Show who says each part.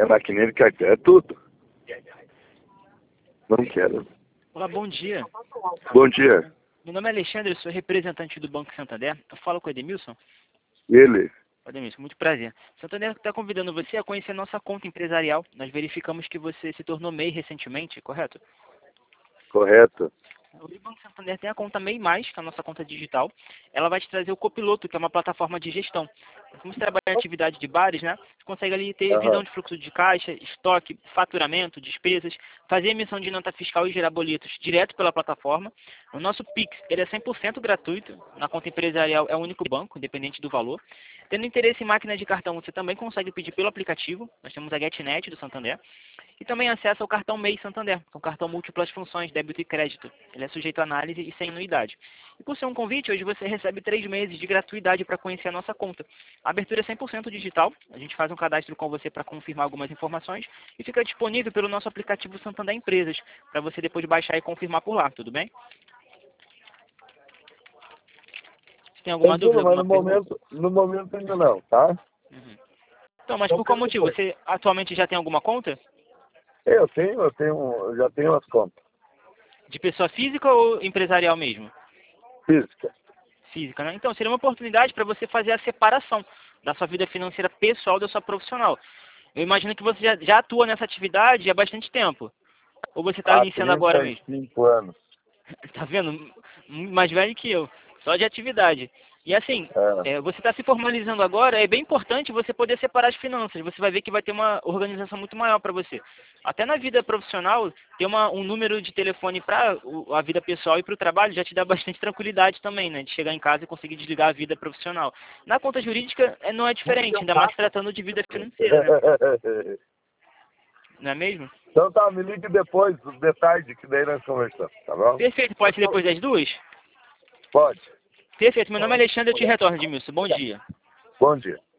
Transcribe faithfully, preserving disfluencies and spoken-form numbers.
Speaker 1: É maquininha de cartão, é tudo. Não quero.
Speaker 2: Olá, bom dia.
Speaker 1: Bom dia.
Speaker 2: Meu nome é Alexandre, eu sou representante do Banco Santander. Eu falo com o Edmilson.
Speaker 1: Ele?
Speaker 2: Edmilson, muito prazer. Santander está convidando você a conhecer nossa conta empresarial. Nós verificamos que você se tornou MEI recentemente, correto?
Speaker 1: Correto.
Speaker 2: O Banco Santander tem a conta MEI Mais, que é a nossa conta digital. Ela vai te trazer o Copiloto, que é uma plataforma de gestão. Como você trabalha em atividade de bares, né? Você consegue ali ter
Speaker 1: Aham.
Speaker 2: visão de fluxo de caixa, estoque, faturamento, despesas, fazer emissão de nota fiscal e gerar boletos direto pela plataforma. O nosso Pix, ele é cem por cento gratuito. Na conta empresarial é o único banco, independente do valor. Tendo interesse em máquina de cartão, você também consegue pedir pelo aplicativo. Nós temos a GetNet do Santander. E também acesso ao cartão MEI Santander, que é um cartão múltiplas funções, débito e crédito. Ele é sujeito a análise e sem anuidade. E por ser um convite, hoje você recebe três meses de gratuidade para conhecer a nossa conta. A abertura é cem por cento digital, a gente faz um cadastro com você para confirmar algumas informações e fica disponível pelo nosso aplicativo Santander Empresas, para você depois baixar e confirmar por lá, tudo bem? Você tem alguma
Speaker 1: Tranquilo,
Speaker 2: dúvida,
Speaker 1: mas
Speaker 2: alguma
Speaker 1: no
Speaker 2: pergunta?
Speaker 1: momento, no momento ainda não, tá?
Speaker 2: Uhum. Então, mas
Speaker 1: Então,
Speaker 2: por qual
Speaker 1: pelo
Speaker 2: motivo?
Speaker 1: depois.
Speaker 2: Você atualmente já tem alguma conta?
Speaker 1: Eu tenho, eu tenho, eu já tenho as contas.
Speaker 2: De pessoa física ou empresarial mesmo?
Speaker 1: Física.
Speaker 2: Física, né? Então, seria uma oportunidade para você fazer a separação da sua vida financeira pessoal da sua profissional. Eu imagino que você já, já atua nessa atividade há bastante tempo. Ou você está
Speaker 1: Há
Speaker 2: iniciando agora
Speaker 1: trinta e
Speaker 2: mesmo?
Speaker 1: cinco anos.
Speaker 2: Tá vendo? M- Mais velho que eu. Só de atividade. E assim,
Speaker 1: É.
Speaker 2: é, você está se formalizando agora, é bem importante você poder separar as finanças. Você vai ver que vai ter uma organização muito maior para você. Até na vida profissional, ter uma, um número de telefone para a vida pessoal e para o trabalho já te dá bastante tranquilidade também, né? De chegar em casa e conseguir desligar a vida profissional. Na conta jurídica é, não é diferente, ainda mais tratando de vida financeira, né? Não é mesmo?
Speaker 1: Então tá, me ligue depois, de tarde, que daí nós conversamos, tá bom?
Speaker 2: Perfeito, pode ser depois das duas?
Speaker 1: Pode.
Speaker 2: Perfeito, meu nome é Alexandre, eu te retorno, Edmilson. Bom dia.
Speaker 1: Bom dia.